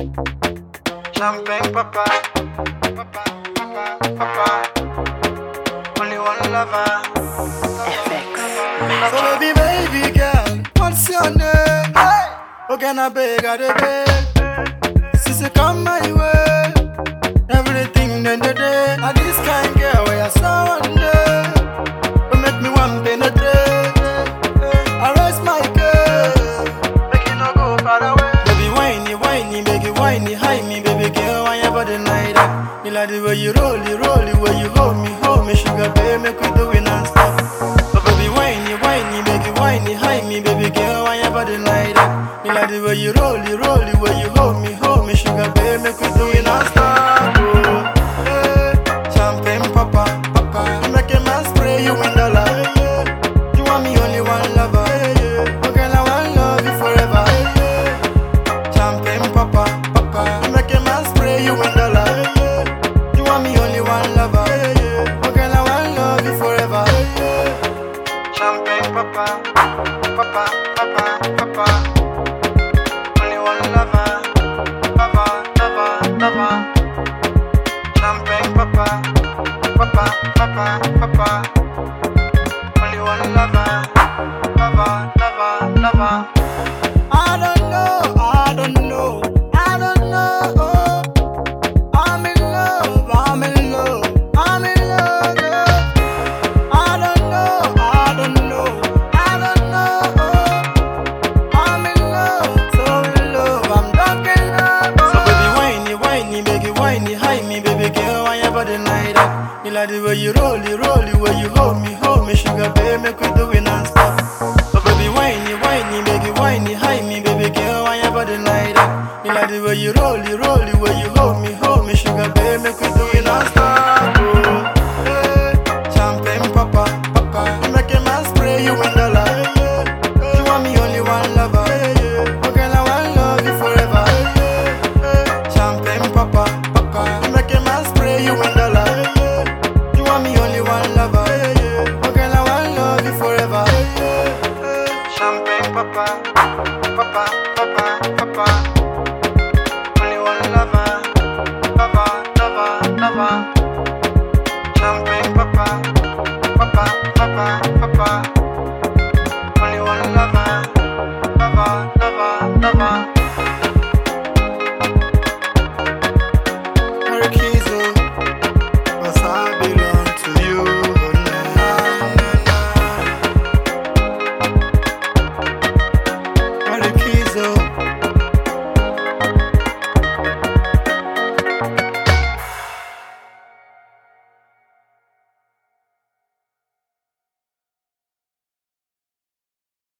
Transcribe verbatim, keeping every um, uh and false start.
Champagne papa, papa, papa, papa. Only one lover. F X. So baby, baby girl, what's your name? Hey, oh can I beg, I beg. Since come my way, everything then the day. And this kind girl, where I saw one day, will make me one penetrate. I raise my girl, make you not go far away. Baby, whiny, whiny, make it whiny, hide me, baby girl, why you body like that? Me like the way you roll it, roll it, way you hold me, hold me, sugar baby, make we do it non-stop. So baby, whiny, whiny, make it whiny, hide me, baby girl, why you body like that? Me like the way you roll it, roll it, way you hold me, hold me, sugar baby, make we do it non-stop. Oh, hey, champagne papa, papa, you make a man spray you in the light. You want me only one lover, okay, now I love you forever. Champagne papa, papa, you make a man spray you in the light. You want me only one lover, okay, now I love you forever. Champagne papa, papa, papa, papa, only one lover, lover, lover, lover. Champagne papa, papa, papa, papa, only one lover, lover, lover, lover. I don't know, I don't know, I don't know. Oh, I'm in love, I'm in love, I'm in love. Oh, I don't know, I don't know, I don't know. Oh, I'm in love, so in love, I'm drunk in love. So baby, whiny, whiny, make it whiny, hide me, baby girl, why you body like that? Me like the way you roll it, roll it, way you hold me, hold me, sugar baby, make we do it non-stop. So baby, whiny, whiny, make it whiny, hide me, baby girl, why you body like that? Me like the way you roll it, roll it, way you hold me, hold me, sugar baby, make we do it non-stop.